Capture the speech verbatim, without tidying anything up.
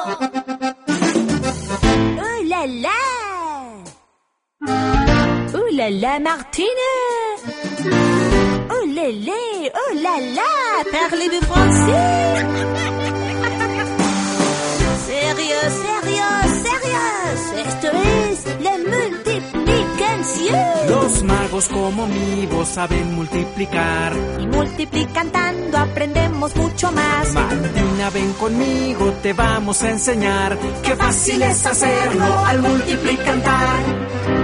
Oh là là! Oh là là, Martine! Oh là là! Oh là là! Parlez-vous français? Sérieux, sérieux, sérieux! Esto es la multiplicación. Los magos como mi voz saben multiplicar. Y multiplicando aprendemos mucho más. Martina, ven conmigo, te vamos a enseñar. Qué fácil es hacerlo al multiplicar.